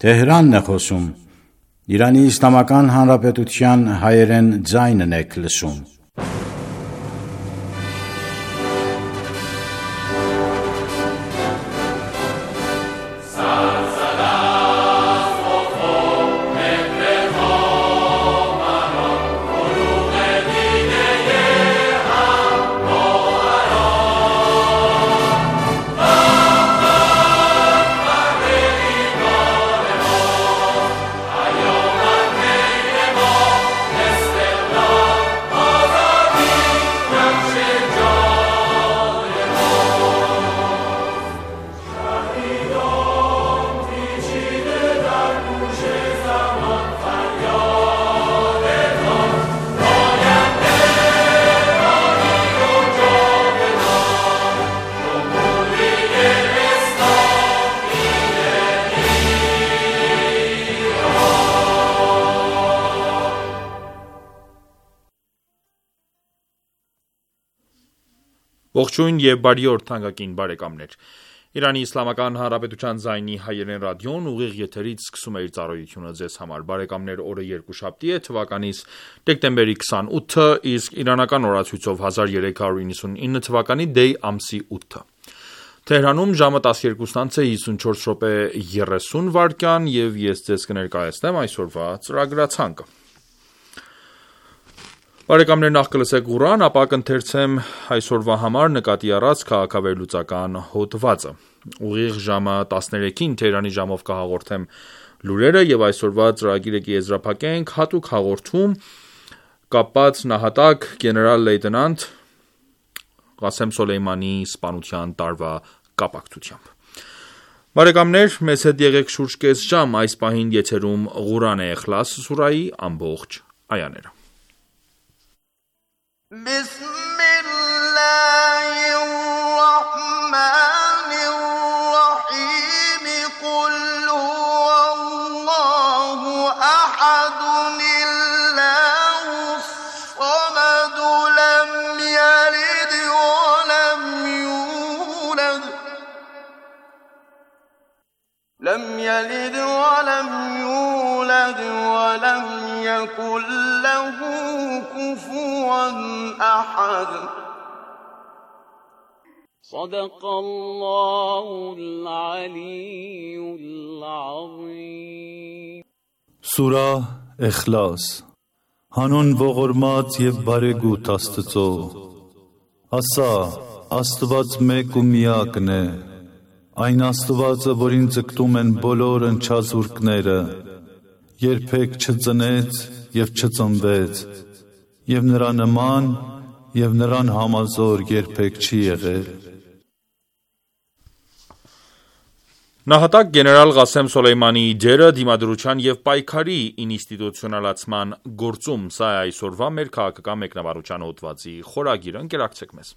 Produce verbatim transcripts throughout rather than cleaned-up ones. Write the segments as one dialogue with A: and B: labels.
A: Տեհրանն է խոսում։ Իրանի Իսլամական Հանրապետության հայերեն ձայնն եք լսում։
B: Ողջույն եւ բարի օր թանկագին բարեկամներ։ Իրանի Իսլամական Հանրապետության ձայնի հայերեն ռադիոն ուղիղ եթերից սկսում է իր ծառայությունը ձեզ համար։ Բարեկամներ, օրը երկուշաբթի է, թվականից դեկտեմբերի քսանութը, իսկ իրանական օրացույցով հազար երեք հարյուր իննսունինը թվականի դեյ ամսի ութը։ Թեհրանում ժամը տասներկուսն է հիսունչորս րոպե երեսուն վայրկյան եւ ես ձեզ կներկայացնեմ այսօրվա ծրագրացանկը։ Բարեկամներ, նախ կլսեք Ղուրան, ապա կընթերցեմ այսօրվա համար նկատի առած քաղաքավերլուծական հոդվածը։ Ուղիղ ժամը տասներեքին Թեհրանի ժամով կհաղորդեմ լուրերը եւ այսօրվա ծրագիրը կեզրափակենք հատուկ հաղորդում կապված նահատակ գեներալ-լեյտենանտ Ղասեմ Սոլեյմանի սպանության տարվա կապակցությամբ։ Բարեկամներ, մեզ հետ եղեք շուրջ կես ժամ, այս պահին եթերում Ղուրան է Իխլաս սուրայի ամբողջ այաները։
C: بسم الله الرحمن الرحيم قل هو الله أحد الله الصمد لم يلد ولم يولد لم يلد ولم يولد ولم يكن له كفوا أحد صدق الله العلي العظيم
D: Սուրա Էխլաս Հանուն ողորմած եւ բարեգութ Աստծո Ասա Աստված մեկ ու միակն է Այն Աստվածը, որին ձգտում են բոլոր ընչազուրկները Երբեք չծնեց եւ չծնվեց Եվ նրա նման, եւ նրան համազոր երբեք չի եղել։
B: Նահատակ գեներալ Ղասեմ Սոլեյմանիի դերը դիմադրության եւ պայքարի ինստիտուցիոնալացման գործում, սա է այսօրվա մեր քաղաքական մեկնաբանության հոդվածի խորագիրը, ընկերակցեք մեզ։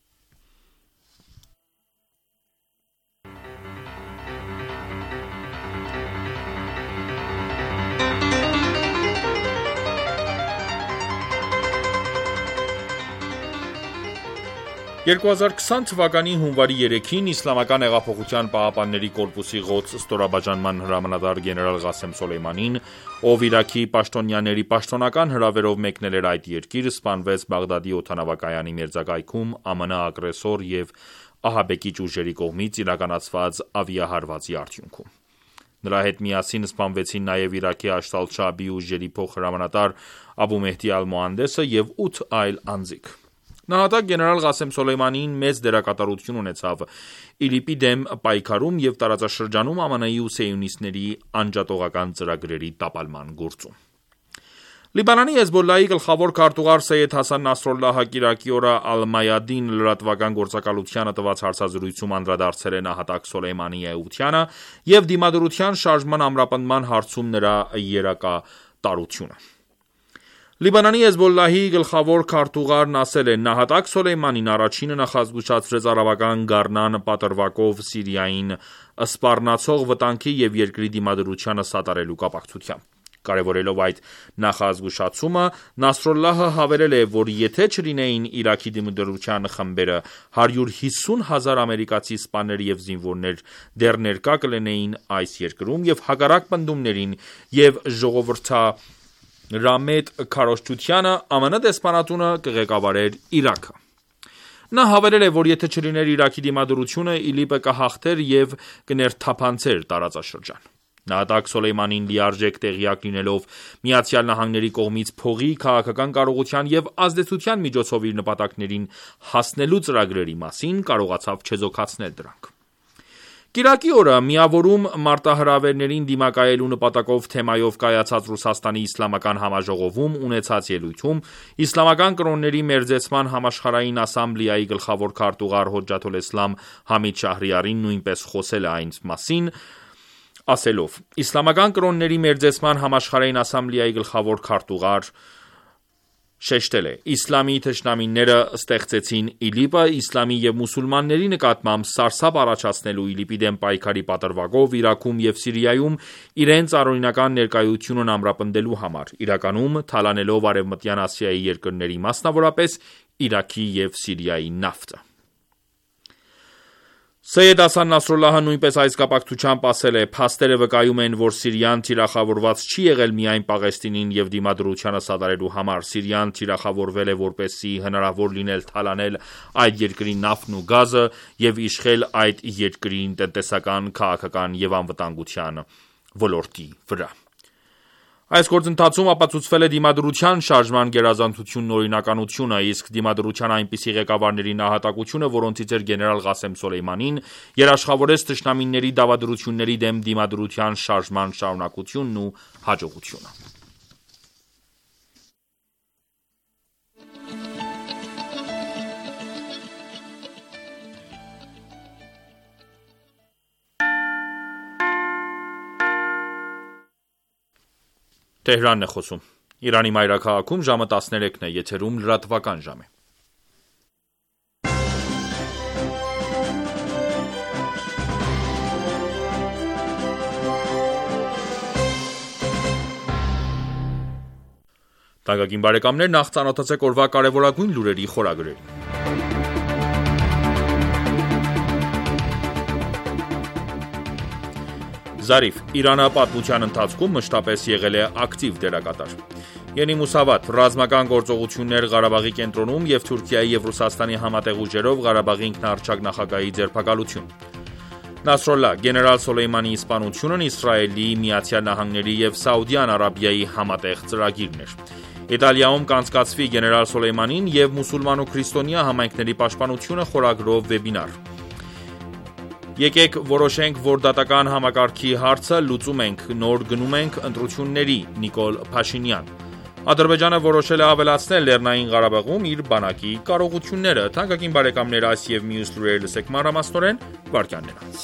B: երկու հազար քսան թվականի հունվարի երեքին Իսլամական հեղափոխության պահապանների կորպուսի գոդս ստորաբաժանման հրամանատար գեներալ Ղասեմ Սոլեյմանին, ով Իրաքի պաշտոնյաների պաշտոնական հրավերով մեկնել էր այդ երկիր, սպանվեց Բաղդադի օդանավակայանի մերձակայքում ԱՄՆ ագրեսոր եւ ահաբեկիչ ուժերի կողմից իրականացված ավիահարվածի արդյունքում։ Նրա հետ միասին սպանվեցին նաև Իրաքի Աշտալ Շաաբի ուժերի փոխհրամանատար Աբու Մեհդի Ալ-Մոհանդեսը եւ ութ այլ անձիկ։ Նահատակ գեներալ Ղասեմ Սոլեյմանին մեծ դերակատարություն ունեցավ ԻԼԻՊ-ի դեմ պայքարում եւ տարածաշրջանում ԱՄՆ-ի ու սիոնիստների անջատողական ծրագրերի տապալման գործում։ Լիբանանի Հեզբոլլահի գլխավոր քարտուղար Սեյեդ Հասան Նասրոլլահը կիրակի օրը Ալ-Մայադին լրատվական գործակալությանը տված հարցազրույցում անդրադարձել է նահատակ Սոլեյմանիի էությանը եւ դիմադրության շարժման ամրապնդման հարցում նրա երակատարությունը։ Լիբանանի Հեզբոլլահի գլխավոր քարտուղարն ասել է. նահատակ Սոլեյմանին առաջինը նախազգուշացրեց արաբական գառնան պատրվակով Սիրիային սպառնացող վտանգի եւ երկրի դիմադրությանը սատարելու կապակցությամբ։ Կարևորելով այդ նախազգուշացումը, Նասրալլահը հավելել է, որ եթե չլինեին Իրաքի դիմադրության խմբերը, հարյուր հիսուն հազար ամերիկացի սպաներ և զինվորներ դեռ ներկա կլինեին այս երկրում և հակառակ պնդումներին և ժողովրդարամետ քարոզչությանը ԱՄՆ դեսպանատունը կղեկավարեր Իրաքը: Նա հավելել է, որ եթե չլիներ Իրաքի դիմադրությունը, ԻԼԻՊ-ը կհաղթեր և կներթափանցեր տարածաշրջան: Նահատակ Սոլեյմանին լիարժեք տեղյակ լինելով ԱՄՆ-ի կողմից փողի, քաղաքական կարողության և ազդեցության միջոցով իր նպատակներին հասնելու ծրագրերի մասին, կարողացավ չեզոքացնել դրանք: Կիրակի օրը միավորում մարտահրավերներին դիմակայելու նպատակով թեմայով կայացած Ռուսաստանի իսլամական համաժողովում ունեցած ելույթում, Իսլամական կրոնների մերձեցման համաշխարհային ասամբլեայի գլխավոր քարտուղար Հոջջաթոլէսլամ Համիդ Շահրիարին նույնպես խոսել է այն մասին, ասելով. «Իսլամական կրոնների մերձեցման համաշխարհային ասամբլեայի գլխավոր քարտուղար շեշտել է. «Իսլամի թշնամիները ստեղծեցին ԻԼԻՊ-ը իսլամի և մուսուլմանների նկատմամբ սարսափ առաջացնելու, ԻԼԻՊ-ի դեմ պայքարի պատրվակով, Իրաքում և Սիրիայում իրենց առօրինական ներկայությունն ամրապնդելու համար, իրականում թալանելով Արևմտյան Ասիայի երկրների, մասնավորապես Իրաքի և Սիրիայի նավթը»: Սեյեդ Հասան Նասրալլահը նույնպես այս կապակցությամբ ասել է. «Փաստերը վկայում են, որ Սիրիան թիրախավորված չի եղել միայն Պաղեստինին և դիմադրությանը սատարելու համար: Սիրիան թիրախավորվել է, որպեսզի հնարավոր լիներ թալանել այդ երկրի նավթն ու գազը և իշխել այդ երկրի տնտեսական, քաղաքական և անվտանգության ոլորտի վրա»: Այս գործընթացում ապացուցվել է Դիմադրության շարժման գերազանցությունն ու օրինականությունը, իսկ Դիմադրության այնպիսի ղեկավարների նահատակությունը, որոնցից էր գեներալ Ղասեմ Սոլեյմանին, երաշխավորեց թշնամիների դավադրությունների դեմ Դիմադրության շարժման շարունակությունն ու հաջողությունը: Նախ ծանոթացեք օրվա կարևորագույն լուրերի խորագրերին: Զարիվ. Իրանը պատմության ընթացքում մշտապես եղել է ակտիվ դերակատար: Ենի Մուսավաթ. Ռազմական գործողություններ Ղարաբաղի կենտրոնում և Թուրքիայի և Ռուսաստանի համատեղ ուժերով Ղարաբաղի ինքնահռչակ նախագահի ձերբակալություն: Նասրալլահ. Գեներալ Սոլեյմանիի սպանությունն Իսրայելի, ԱՄՆ-ի և Սաուդյան Արաբիայի համատեղ ծրագիրն էր: Իտալիայում կանցկացվի «Գեներալ Սոլեյմանին և մուսուլման ու քրիստոնյա համայնքների պաշտպանությունը» խորագրով վեբինար: Եկեք որոշենք, որ դատական համակարգի հարցը լուծում ենք, նոր գնում ենք ընտրությունների՝ Նիկոլ Փաշինյան: Ադրբեջանը որոշել է ավելացնել Լեռնային Ղարաբաղում իր բանակի կարողությունները: Թանկագին բարեկամներ, այս և մյուս լուրեր լսեք մանրամասնորեն վայրկյաններ անց: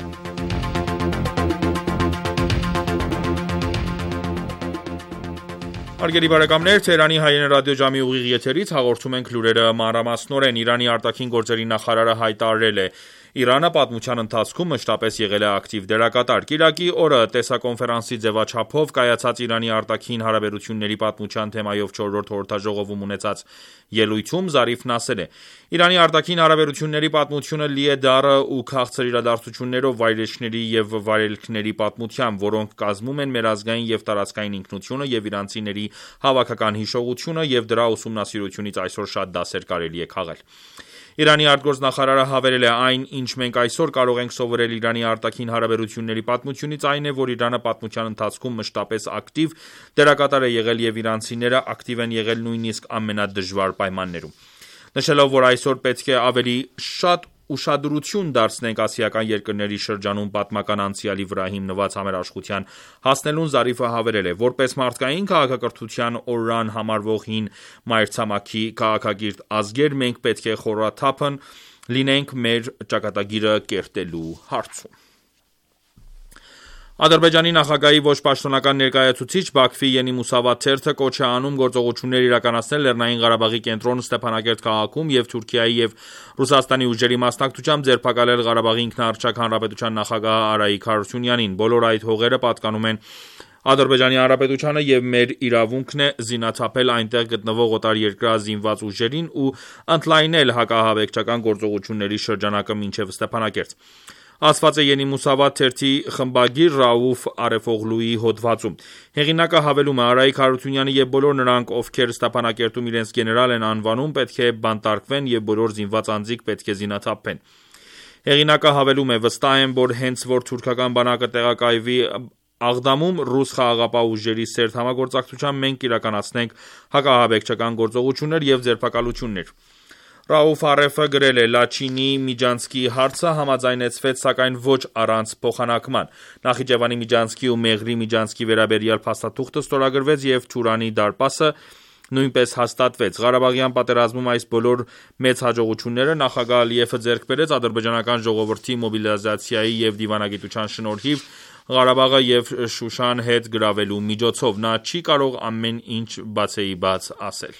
B: Հարգելի բարեկամներ, Թեհրանի հայրեն ռադիոժամի ուղիղ եթերից հաղորդում ենք լուրերը մանրամասնորեն: Իրանի արտաքին գործերի նախարարը հայտարարել է. «Իրանը պատմության ընթացքում մշտապես եղել է ակտիվ դերակատար»: Կիրակի օրը տեսակոնֆերանսի ձևաչափով կայացած Իրանի արտաքին հարաբերությունների պատմության թեմայով չորրորդ խորհրդաժողովում ունեցած ելույթում Զարիֆն ասել է. «Իրանի արտաքին հարաբերությունների պատմությունը լի է դառը ու քաղցր իրադարձություններով, վայրէջքների և վարելքների պատմությամբ, որոնք կազմում են մեր ազգային և տարածքային ինքնությունը և իրանցիների հավաքական հիշողությունը և դրա ուսումնասիրությունից այսօր շատ դասեր կարելի է քաղել»: Իրանի արտգործնախարարը հավելել է. «Այն, ինչ մենք այսօր կարող ենք սովորել Իրանի արտաքին հարաբերությունների պատմությունից, այն է, որ Իրանը պատմության ընթացքում մշտապես ակտիվ դերակատար է եղել և իրանցիները ակտիվ են եղել նույնիսկ ամենադժվար պայմաններում»: Նշելով, որ այսօր պետք է ավելի շատ ուշադրություն դարձնենք ասիական երկրների շրջանում պատմական անցյալի վրա հիմնված համերաշխության հասնելուն, Զարիֆը հավելել է. «Որպես մարդկային քաղաքակրթության օրրան համարվող հին մայրցամաքի քաղաքակիրթ ազգեր, մենք պետք է խորաթափն լինենք մեր ճակատագիրը կերտելու հարցում»: Ադրբեջանի նախագահի ոչ պաշտոնական ներկայացուցիչ Բաքվի Ենի Մուսավաթ թերթը կոչ է անում գործողություններ իրականացնել Լեռնային Ղարաբաղի կենտրոն Ստեփանակերտ քաղաքում և Թուրքիայի և Ռուսաստանի ուժերի մասնակցությամբ ձերբակալել Ղարաբաղի ինքնահռչակ հանրապետության նախագահ Արայիկ Հարությունյանին: Բոլոր այդ հողերը պատկանում են Ադրբեջանի Հանրապետությանը եւ մեր իրավունքն է զինաթափել այնտեղ գտնվող օտարերկրյա զինված ուժերին ու ընդլայնել հակահավեկչական գործողությունների շրջանակը մինչեւ Ստեփանակերտ։ Ասված է Ենի Մուսավաթ թերթի խմբագիր Ռաուֆ Արեֆօղլուի հոդվածում։ Հեղինակը հավելում է Արայիկ Հարությունյանը եւ բոլոր նրանք, ովքեր Ստեփանակերտում իրենց գեներալ են անվանում, պետք է բանտարկվեն եւ բոլոր զինված անձիկ պետք է զինաթափվեն։ Հեղինակը հավելում է. վստահ եմ, որ հենց որ թուրքական բանակը տեղակայվի Աղդամում ռուս խաղաղապահ ուժերի սերտ համագործակցությամբ մենք կիրականացնենք հակահավեկչական գործողություններ եւ ձերբակալություններ։ Ռաուֆ Արեֆը գրել է. Լաչինի Միջանցկի հարցը համաձայնեցվեց, սակայն ոչ առանց փոխանակման։ Նախիջևանի Միջանցկի ու Մեղրի Միջանցկի վերաբերյալ փաստաթուղթը ստորագրվեց եւ Թուրանի դարպասը նույնպես հաստատվեց։ Ղարաբաղյան պատերազմում այս բոլոր մեծ հաջողությունները նախագահ Ալիևը ձեռք բերեց ադրբեջանական ժողովրդի մոբիլիզացիայի եւ դիվանագիտության շնորհիվ Ղարաբաղը եւ Շուշան հետ գրավելու միջոցով։ Նա չի կարող ամեն ինչ բացեի բաց ասել։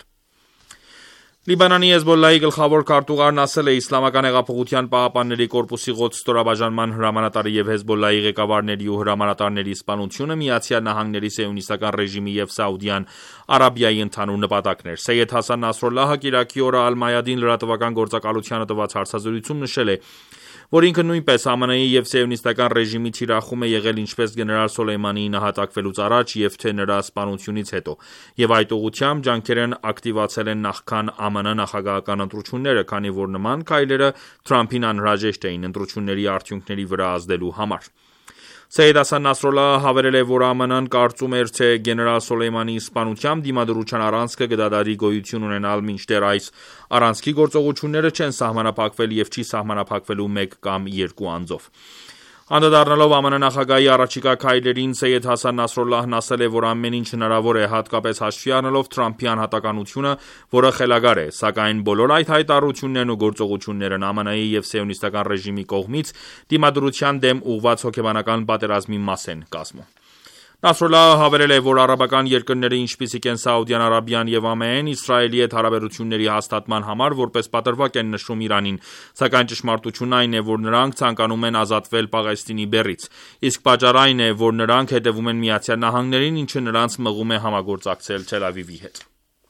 B: Լիբանանի Հեզբոլլահի գլխավոր քարտուղարն ասել է Իսլամական հեղափոխության պահապանների կորպուսի գոց ստորաբաժանման հրամանատարի եւ Հեզբոլլահի ղեկավարների ու հրամանատարների սպանությունը Միացյալ Նահանգների սիոնիստական ռեժիմի եւ Սաուդյան Արաբիայի ընդհանուր նպատակն էր։ Սեյեդ Հասան Նասրալլահը Կիրակի օրը Ալ-Մայադին լրատվական գործակալությանը տված հարցազրույցում նշել է, որ ինքը նույնպես ԱՄՆ-ի եւ սիոնիստական ռեժիմի թիրախում է եղել ինչպես գեներալ Սոլեյմանիի նահատակվելուց առաջ եւ թե նրա սպանությունից հետո, եւ այդ ուղղությամբ ջանքեր են ակտիվացել են նախքան ԱՄՆ նախագահական ընտրությունները, քանի որ նման քայլերը Թրամփին անհրաժեշտ էին ընտրությունների արդյունքների վրա ազդելու համար։ Սեյեդ Հասան Նասրալլահը հավելել է, որ ԱՄՆ-ն կարծում էր, թե գեներալ Սոլեյմանիի սպանությամբ դիմադրության առանցքը կդադարի գոյություն ունենալ, մինչդեռ այս առանցքի գործողությունները չեն սահմանափակվել եւ չի սահմանափակվելու մեկ կամ երկու անձով։ Անդրադառնալով ԱՄՆ նախագահի առաջիկա քայլերին, Սեյեդ Հասան Նասրալլահն ասել է, որ ամեն ինչ հնարավոր է, հատկապես հաշվի առնելով Թրամփի անհատականությունը, որը խելագար է, սակայն բոլոր այդ հայտարարություններն ու գործողություններն ԱՄՆ-ի եւ սիոնիստական ռեժիմի կողմից դիմադրության դեմ ուղղված հոգեբանական պատերազմի մաս են կազմում։ Նասրալլահը հավելել է, որ արաբական երկրները, ինչպիսիք են Սաուդյան Արաբիան եւ ԱՄՆ-ն, Իսրայելի հետ հարաբերությունների հաստատման համար որպես պատրվակ են նշում Իրանին, սակայն ճշմարտությունն այն է, որ նրանք ցանկանում են ազատվել Պաղեստինի բեռից, իսկ պատճառը այն է, որ նրանք հետևում են Միացյալ Նահանգներին, ինչը նրանց մղում է համագործակցել Թել Ավիվի հետ։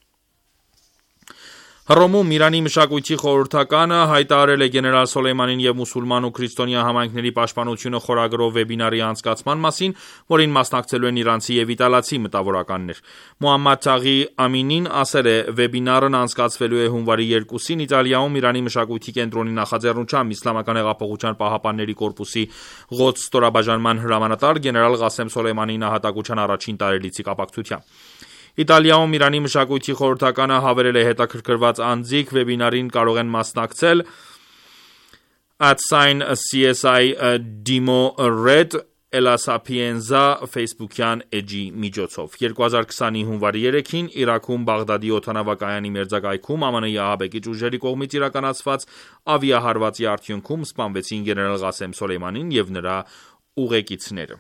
B: Հռոմում Իրանի մշակույթի խորհրդականը հայտարարել է գեներալ Սոլեյմանին եւ մուսուլման ու քրիստոնյա համայնքների պաշտպանությունը խորագրով վեբինարի անցկացման մասին, որին մասնակցելու են իրանցի եւ իտալացի մտավորականներ։ Մոհամմադ Թաղի Ամինին ասել է. վեբինարն անցկացվելու է հունվարի երկուսին Իտալիայում Իրանի մշակույթի կենտրոնի նախաձեռնությամբ Իսլամական հեղափոխության պահապանների կորպուսի Ղոդս ստորաբաժանման հրամանատար գեներալ Ղասեմ Սոլեյմանիի նահատակության առաջին տարելիցի կապակցությամբ։ Իտալիայում Իրանի մշակույթի խորհրդականը հավելել է հետաքրքրված անձիկ վեբինարին կարող են մասնակցել at sign C S I Dimo Red Ela Sapienza Facebook-յան էջի միջոցով։ երկու հազար քսանի հունվարի երեքին Իրաքում Բաղդադի օդանավակայանի մերձակայքում ԱՄՆ-ի ահաբեկիչ ուժերի կողմից իրականացված ավիահարվածի արդյունքում սպանվեցին գեներալ Ղասեմ Սոլեյմանին եւ նրա ուղեկիցները։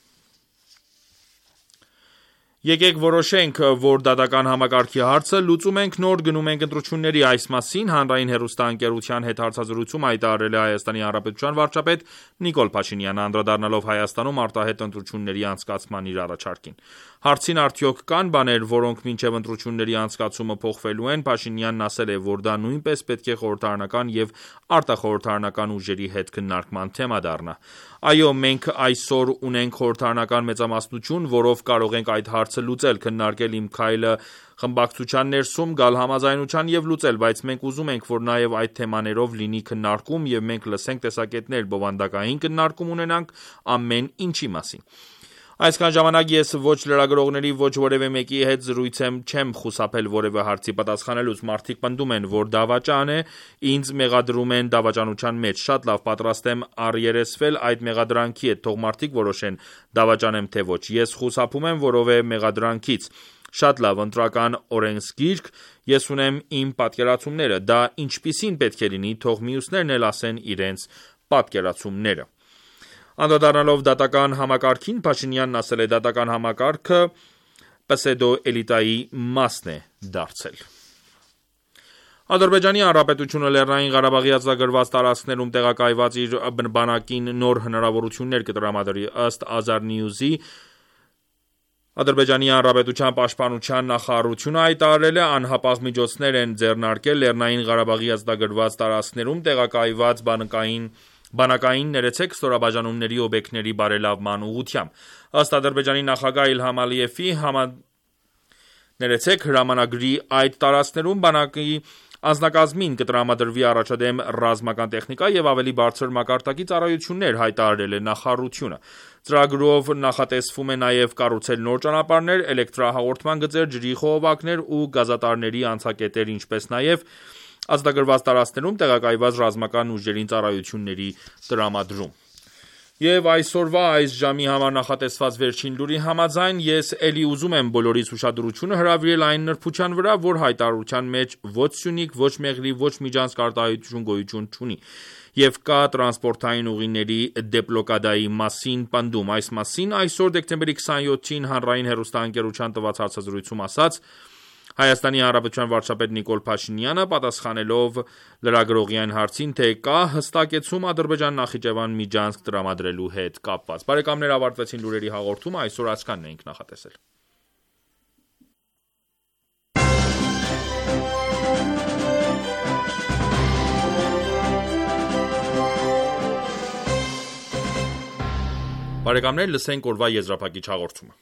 B: Եկեք որոշենք, որ դատական համակարգի հարցը լուծում ենք նոր գնում ենք ընտրությունների այս մասին հանրային հեռուստաընկերության հետ հարցազրույցում հայտարարել է Հայաստանի Հանրապետության վարչապետ Նիկոլ Փաշինյանը, անդրադառնալով Հայաստանում արտահայտ ընտրությունների անցկացման իր առաջարկին։ Հարցին արդյոք կան բաներ, որոնք մինչև ընտրությունների անցկացումը փոխվելու են, Փաշինյանն ասել է, որ դա նույնպես պետք է խորհրդարանական եւ արտախորհրդարանական ուժերի հետ քննարկման թեմա դառնա։ Այո, մենք այսօր ունենք խորհրդարանական մեծամասնություն, որով կարող ենք այդ հարցը լուծել, քննարկել իմ քայլը խմբակցության ներսում, գալ համաձայնության եւ լուծել, բայց մենք ուզում ենք, որ նաեւ այդ թեմաներով լինի քննարկում եւ մենք լսենք տեսակետներ, բովանդակային քննարկում ունենանք ամեն ինչի մասին։ Այսքան ժամանակ ես ոչ լրագրողների, ոչ որևէ մեկի հետ զրույց չեմ խուսափել որևէ հարցի պատասխանելուց։ Մարդիկ պնդում են, որ դավաճան է, ինձ մեղադրում են դավաճանության մեջ։ Շատ լավ, պատրաստ եմ առերեսվել այդ մեղադրանքի հետ, թող մարդիկ որոշեն դավաճան եմ թե ոչ։ Ես խուսափում եմ որևէ մեղադրանքից։ Շատ լավ, ընտրական օրենսգիրք, ես ունեմ իմ պատկերացումները, դա ինչպիսին պետք է լինի, թող մյուսներն էլ ասեն իրենց պատկերացումները։ Անդրադառնալով դատական համակարգին, Փաշինյանն ասել է, դատական համակարգը պսեդոէլիտայի մասն է դարձել։ Ադրբեջանի Հանրապետությունը Լեռնային Ղարաբաղի ազատագրված տարածքներում տեղակայված իր բանակին նոր հնարավորություններ կտրամադրի, ըստ Azar News-ի, Ադրբեջանի Հանրապետության պաշտպանության նախարարությունը հայտարարել է անհապաղ միջոցներ են ձեռնարկել Լեռնային Ղարաբաղի ազատագրված տարածքներում տեղակայված բանակային Բանակային ներեցեք ստորաբաժանումների օբյեկտների բարելավման ուղղությամբ։ Ըստ Ադրբեջանի նախագահ Իլհամ Ալիևի համա... ներեցեք հրամանագրի այդ տարածքներում բանակի անձնակազմին կտրամադրվի առաջադեմ ռազմական տեխնիկա եւ ավելի բարձր մակարդակի ծառայություններ, հայտարարել է նախարարությունը։ Ծրագրով նախատեսվում է նաեւ կառուցել նոր ճանապարհներ, էլեկտրահաղորդման գծեր, ջրի խողովակներ ու գազատարների անցակետեր, ինչպես նաեւ ազատագրված տարածքներում տեղակայված ռազմական ուժերին ծառայությունների տրամադրում։ Եվ այսօրվա այս ժամի համար նախատեսված վերջին լուրի համաձայն ես էլի ուզում եմ բոլորիս ուշադրությունը հրավիրել այն նրբության վրա, որ հայտարարության մեջ ոչ Սյունիք, ոչ Մեղրի, ոչ Միջանցք արտահայտություն գոյություն չունի եւ կա տրանսպորտային ուղիների դեբլոկադայի մասին պնդում։ Այս մասին այսօր դեկտեմբերի քսանյոթին հանրային հեռուստաընկերության տված հարցազրույցում ասաց Հայաստանի Հանրապետության վարչապետ Նիկոլ Փաշինյանը, պատասխանելով լրագրողի հարցին, թե կա հստակեցում Ադրբեջան-Նախիջևան միջանցք տրամադրելու հետ կապված։ Բարեկամներ, ավարտվեցին լուրերի հաղորդումը, այսօր այսքանն էինք նախատեսել։ Բարեկամներ, լսենք օրվա եզրափակիչ հաղորդումը։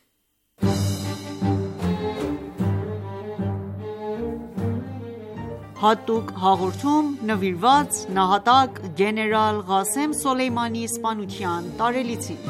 E: Հատուկ հաղորդում նվիրված նահատակ գեներալ Ղասեմ Սոլեյմանի սպանության տարելիցին։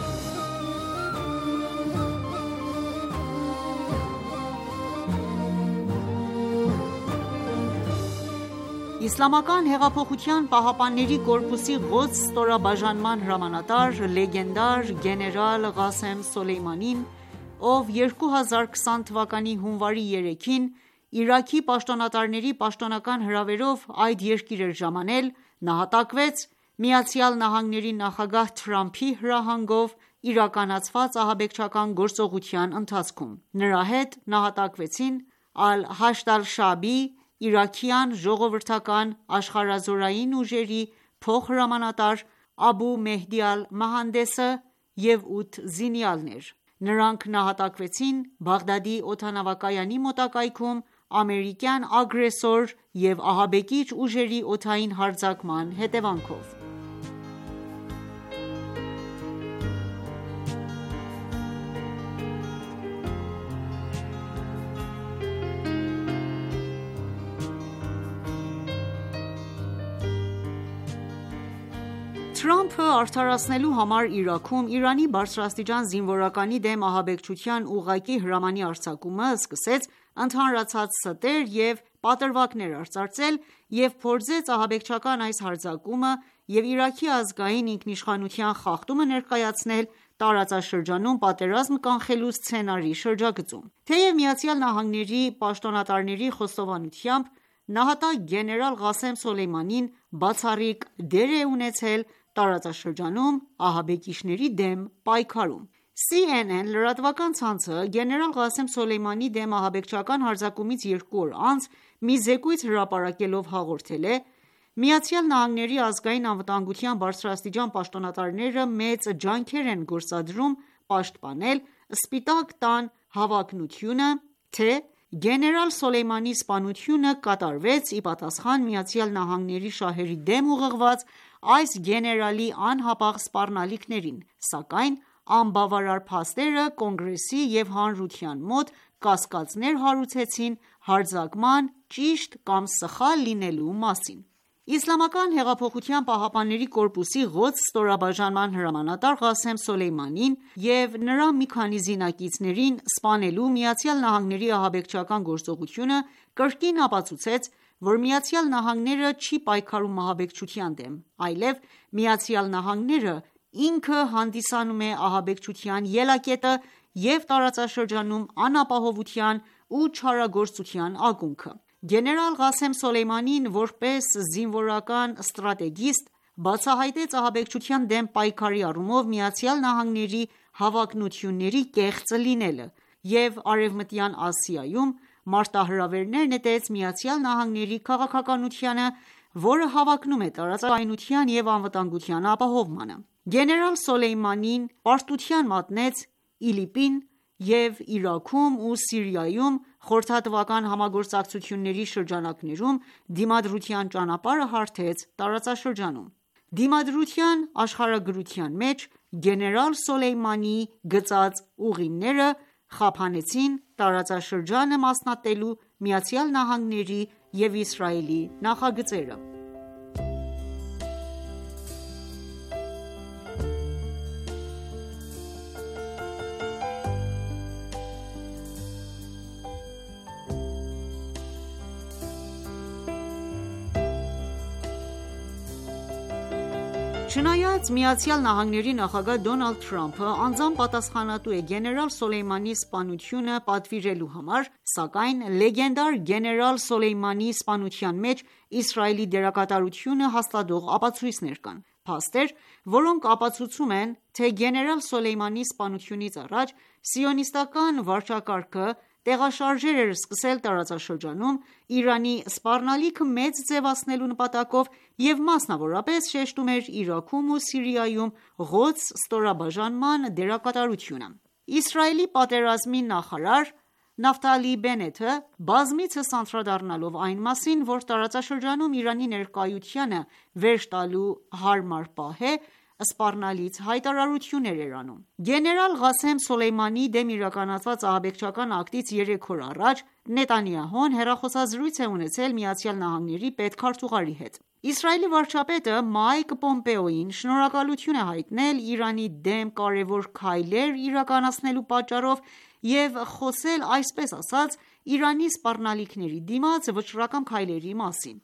E: Իսլամական հեղափոխության պահապանների կորպուսի Ղոդս ստորաբաժանման հրամանատար լեգենդար գեներալ Ղասեմ Սոլեյմանին, ով երկու հազար քսան թվականի հունվարի երեքին Իրաքի պաշտոնատարների պաշտոնական հրավերով այդ երկիր էր ժամանել, նահատակվեց Միացյալ Նահանգների նախագահ Թրամփի հրահանգով իրականացված ահաբեկչական գործողության ընթացքում։ Նրա հետ նահատակվեցին Ալ-Հաշդ Ալ-Շաաբի, իրաքյան ժողովրդական աշխարհազորային ուժերի փոխհրամանատար Աբու Մեհդի Ալ-Մահանդեսը և ութ զինյալներ։ Նրանք նահատակվեցին Բաղդադի օդանավակայանի մոտակայքում ամերիկյան ագրեսոր և ահաբեկիչ ուժերի օդային հարձակման հետևանքով։ Թրամփը արդարացնելու համար Իրաքում Իրանի բարձրաստիճան զինվորականի դեմ ահաբեկչության ուղղակի հրամանի արձակումը սկսեց ընդհանրացած ստեր և պատրվակներ արծարծել և փորձեց ահաբեկչական այս հարձակումը և Իրաքի ազգային ինքնիշխանության խախտումը ներկայացնել տարածաշրջանում պատերազմ կանխելու սցենարի շրջագծում։ Թեև ԱՄՆ-ի պաշտոնատարների խոստովանությամբ նահատակ գեներալ Ղասեմ Սոլեյմանին բացառիկ դեր է ունեցել տարածաշրջանում ահաբեկիչների դեմ պայքարում։ C N N լրատվական ցանցը գեներալ Ղասեմ Սոլեյմանի դեմ ահաբեկչական հարձակումից երկու օր անց մի զեկույց հրապարակելով հաղորդել է. «ԱՄՆ-ի ազգային անվտանգության բարձրաստիճան պաշտոնատարները մեծ ջանքեր են գործադրում պաշտպանել Սպիտակ տան հավակնությունը, թե գեներալ Սոլեյմանի սպանությունը կատարվեց ի պատասխան ԱՄՆ-ի շահերի դեմ ուղղված այս գեներալի անհապաղ սպառնալիքներին, սակայն անբավարար փաստերը Կոնգրեսի և հանրության մոտ կասկածներ հարուցեցին հարձակման ճիշտ կամ սխալ լինելու մասին»։ Իսլամական հեղափոխության պահապանների կորպուսի Ղոդս ստորաբաժանման հրամանատար Ղասեմ Սոլեյմանին և նրա մի քանի զինակիցներին սպանելու ԱՄՆ-ի ահաբեկչական գործողությունը կրկին ապացուցեց, որ ԱՄՆ-ը չի պայքարում ահաբեկչության դեմ, այլև ԱՄՆ-ը ինքը հանդիսանում է ահաբեկչության ելակետը և տարածաշրջանում անապահովության ու չարագործության ակունքը։ Գեներալ Ղասեմ Սոլեյմանին որպես զինվորական ստրատեգիստ բացահայտեց ահաբեկչության դեմ պայքարի առումով ԱՄՆ-ի հավակնությունների կեղծ լինելը և Արևմտյան Ասիայում մարտահրավերներ նետեց ԱՄՆ-ի քաղաքականությանը, որը հավակնում է տարածքային և անվտանգության ապահովմանը։ Գեներալ Սոլեյմանին պարտության մատնեց ԻԼԻՊ-ին և Իրաքում ու Սիրիայում խորհրդատվական համագործակցությունների շրջանակներում դիմադրության ճանապարհը հարթեց տարածաշրջանում։ Դիմադրության աշխարհագրության մեջ գեներալ Սոլեյմանիի գծած ուղիները խափանեցին տարածաշրջանը մասնատելու ԱՄՆ-ի և Իսրայելի նախագծերը։ Չնայած ԱՄՆ-ի նախագահ Դոնալդ Թրամփը անձամբ պատասխանատու է գեներալ Սոլեյմանիի սպանությունը պատվիրելու համար, սակայն լեգենդար գեներալ Սոլեյմանիի սպանության մեջ Իսրայելի դերակատարությունը հաստատող ապացույցներ կան: Փաստեր, որոնք ապացուցում են, թե գեներալ Սոլեյմանիի սպանությունից առաջ սիոնիստական վարչակարգը տեղաշարժեր էր սկսել տարածաշրջանում Իրանի սպառնալիքը մեծ ձևացնելու նպատակով և մասնավորապես շեշտում էր Իրաքում ու Սիրիայում Ղոդս ստորաբաժանման դերակատարությունը: Իսրայելի պատերազմի նախարար Նաֆթալի Բենեթը բազմիցս անդրադառնալով այն մասին, որ տարածաշրջանում Իրանի ներկայությանը վերջ տալու հարմար պահ է, սպառնալից հայտարարություններ էր անում: Գեներալ Ղասեմ Սոլեյմանիի դեմ իրականացված ահաբեկչական ակտից երեք օր առաջ Նետանյահուն հեռախոսազրույց է ունեցել ԱՄՆ-ի պետքարտուղարի հետ: Իսրայելի վարչապետը Մայք Պոմպեոյին շնորհակալություն է հայտնել Իրանի դեմ կարևոր քայլեր իրականացնելու պատճառով և խոսել այսպես ասած Իրանի սպառնալիքների դիմաց վճռական քայլերի մասին: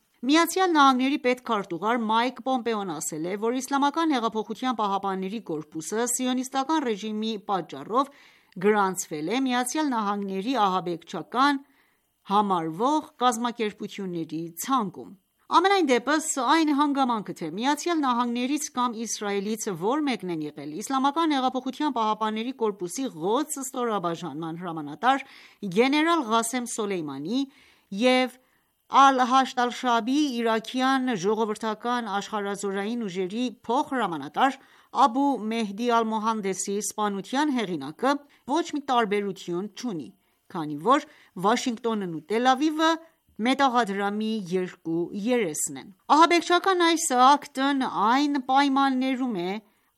E: ԱՄՆ-ի պետքարտուղար Մայք Պոմպեոն ասել է, որ Իսլամական հեղափոխության պահապանների կորպուսը սիոնիստական ռեժիմի պատճառով գրանցվել է ԱՄՆ-ի ահաբեկչական համարվող կազմակերպությունների ցանկում: Համենայն դեպս, այն հանգամանքը, թե ԱՄՆ-ից կամ Իսրայելից որ մեկն են եղել Իսլամական հեղափոխության պահապանների կորպուսի Ղոդս ստորաբաժանման հրամանատար գեներալ Ղասեմ Սոլեյմանիի և Ալ-Հաշդ Ալ-Շաաբիի իրաքյան ժողովրդական աշխարհազորային ուժերի փոխհրամանատար Աբու Մեհդի Ալ-Մոհանդեսի սպանության հեղինակը ոչ մի տարբերություն չունի, քանի որ Վաշինգտոնն ու Տել Ավիվը մետաղադրամի երկու երեսն են: Ահաբեկչական այս ակտն այն պայմաններում է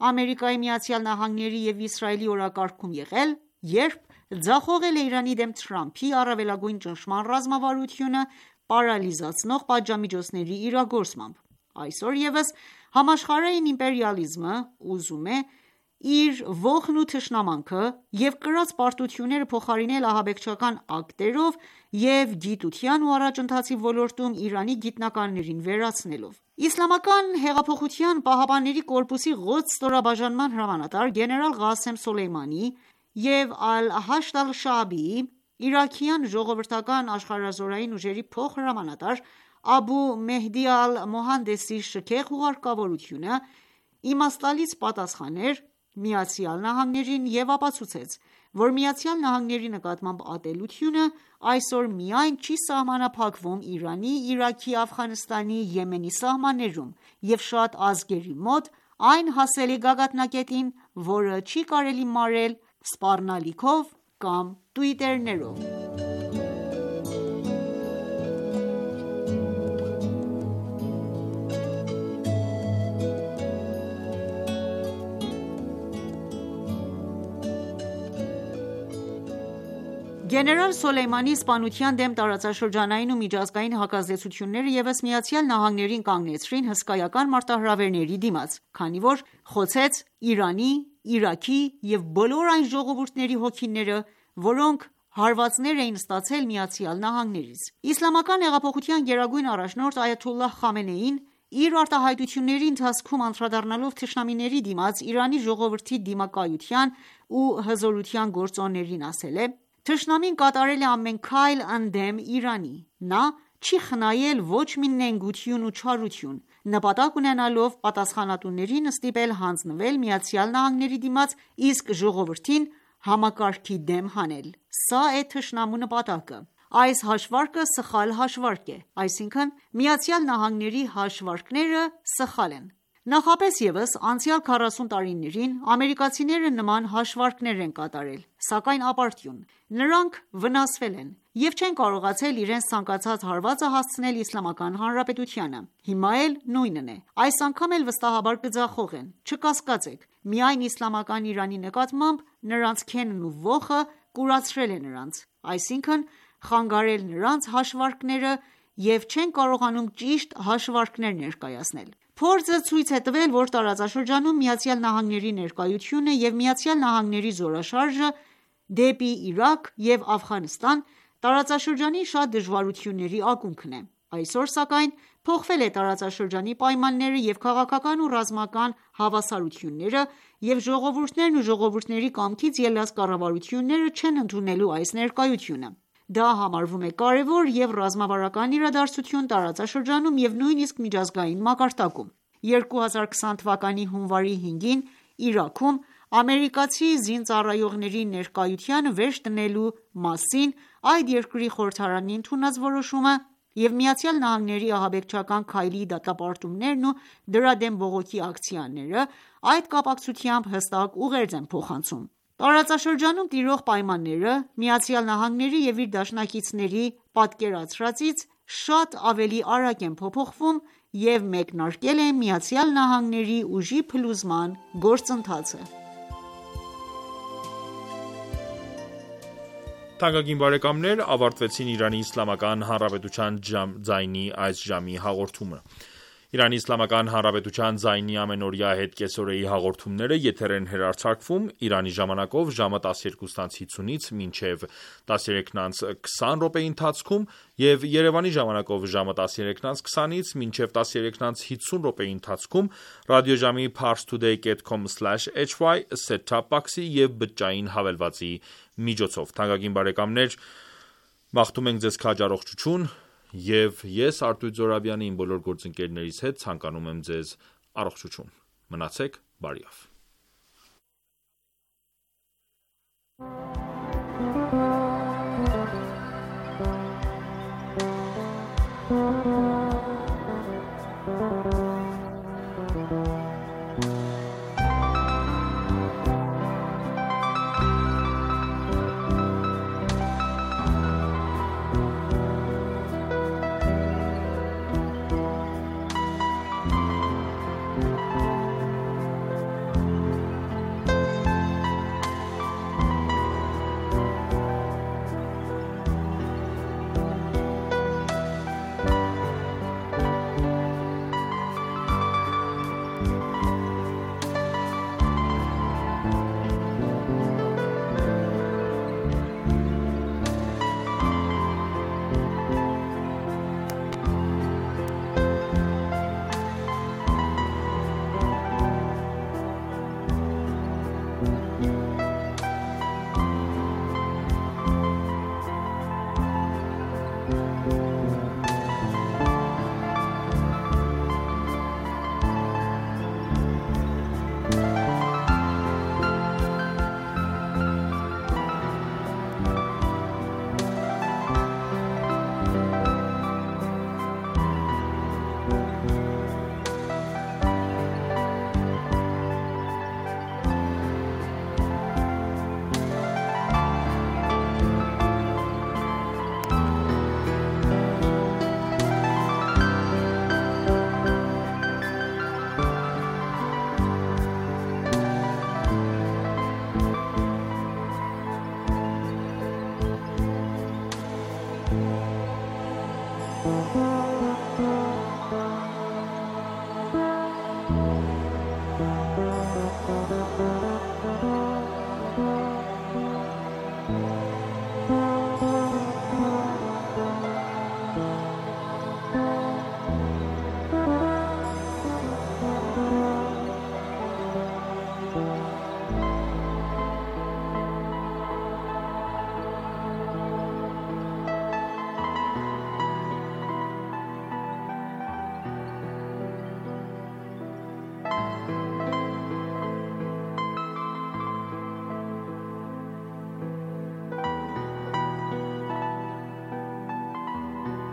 E: ԱՄՆ-ի և Իսրայելի օրակարգում եղել, երբ ձախողել է Իրանի դեմ Թրամփի առավելագույն ճնշման ռազմավարությունը պարալիզացնող պատժամիջոցների իրագործմամբ: Այսօր ևս համաշխարհային իմպերիալիզմը ուզում է իր ոխն ու թշնամանքը և կրած պարտությունները փոխարինել ահաբեկչական ակտերով և գիտության ու առաջընթացի ոլորտում Իրանի գիտնականներին վերացնելով: Իսլամական հեղափոխության պահապանների կորպուսի Ղոդս ստորաբաժանման հրամանատար գեներալ Ղասեմ Սոլեյմանիի և Ալ-Հաշդ Ալ-Շաաբիի իրաքյան ժողովրդական աշխարհազորային ուժերի փոխհրամանատար Աբու Մեհդի Ալ-Մոհանդեսի շքեղ հուղարկավորությունը իմաստալից պատասխան էր ԱՄՆ-ին և ապացուցեց, որ ԱՄՆ-ի նկատմամբ ատելությունը այսօր միայն չի սահմանափակվում Իրանի, Իրաքի, Աֆղանստանի, Եմենի սահմաններում և շատ ազգերի մոտ այն հասել է գագաթնակետին, որը չի կարելի մարել սպառնալիքով կամ տվիթերներով: Գեներալ Սոլեյմանիի սպանության դեմ տարածաշրջանային ու միջազգային հակազդեցությունները ևս ԱՄՆ-ին կանգնեցրին հսկայական մարտահրավերների դիմաց, քանի որ խոցեց Իրանի, Իրաքի և բոլոր այն ժողովուրդների հոգիները, որոնք հարվածներ էին ստացել ԱՄՆ-ից: Իսլամական հեղափոխության գերագույն առաջնորդ Այաթոլլահ Խամենեին իր արտահայտությունների ընթացքում անդրադառնալով թշնամիների դիմաց Իրանի ժողովրդի դիմակայության ու հզորության գործոններին ասել է. «Թշնամին կատարել է ամեն քայլ ընդդեմ Իրանի: Նա չի խնայել ոչ մի նենգություն ու չարություն, նպատակ ունենալով պատասխանատուներին ստիպել հանձնվել ԱՄՆ-ի դիմաց, իսկ ժողովրդին համակարգի դեմ հանել: Սա է թշնամու նպատակը: Այս հաշվարկը սխալ հաշվարկ է: Այսինքն ԱՄՆ-ի հաշվարկները սխալ են: Նախապես ևս անցյալ քառասուն տարիներին ամերիկացիները նման հաշվարկներ են կատարել, սակայն ապարդյուն: Նրանք վնասվել են և չեն կարողացել իրենց ցանկացած հարվածը հասցնել Իսլամական Հանրապետությանը: Հիմա էլ նույնն է: Այս անգամ էլ վստահաբար կձախողեն: Չկասկածեք, միայն իսլամական Իրանի նկատմամբ նրանց քենն ու ոխը կուրացրել է նրանց: Այսինքն խանգարել նրանց հաշվարկները և չեն կարողանում ճիշտ հաշվարկներ ներկայացնել: Փորձը ցույց է տվել, որ տարածաշրջանում ԱՄՆ-ի ներկայությունը և ԱՄՆ-ի զորաշարժը դեպի Իրաք և Աֆղանստան տարածաշրջանի շատ դժվարությունների ակունքն է: Այսօր սակայն փոխվել է տարածաշրջանի պայմանները և քաղաքական ու ռազմական հավասարությունները և ժողովուրդներն ու ժողովուրդների կամքից ելած կառավարությունները չեն ընդունելու այս ներկայությունը: Դա համարվում է կարևոր և ռազմավարական իրադարձություն տարածաշրջանում և նույնիսկ միջազգային մակարդակում: երկու հազար քսան թվականի հունվարի հինգին Իրաքում ամերիկացի զինծառայողների ներկայության վերջ դնելու մասին այդ երկրի խորհրդարանի ընդունած որոշումը և ԱՄՆ-ի ահաբեկչական քայլի դատապարտումներն ու դրա դեմ բողոքի ակցիաները այդ կապակցությամբ հստակ ուղերձ են փոխանցում: Տարածաշրջանում տիրող պայմանները ԱՄՆ-ի և իր դաշնակիցների պատկերացրածից շատ ավելի արագ են փոփոխվում և մեկնարկել է ԱՄՆ-ի ուժի փլուզման գործընթացը:
B: Թանկագին բարեկամներ ավարտվեցին «Իրանի Իսլամական Հանրապետության ձայնի» այս ժամի հաղորդումը: Իրանի Իսլամական Հանրապետության ձայնի ամենօրյա հետկեսօրեի հաղորդումները եթեր են հեռարձակվում Իրանի ժամանակով ժամը տասներկուսից հինգից մինչև տասներեքից քսան րոպեի ընթացքում և Երևանի ժամանակով ժամը տասներեքից քսանից մինչև տասներեքից հինգսուն րոպեի ընթացքում ռադիոժամի parstoday dot com slash h y set-top box-ի և բջջային հավելվածի միջոցով: Թանկագին բարեկամներ մաղթում ենք ձեզ քաջ առողջություն և ես Արտույտ Զոհրաբյանը իմ բոլոր գործընկերներիս հետ ցանկանում եմ ձեզ առողջություն: Մնացեք բարյավ:
F: Thank you.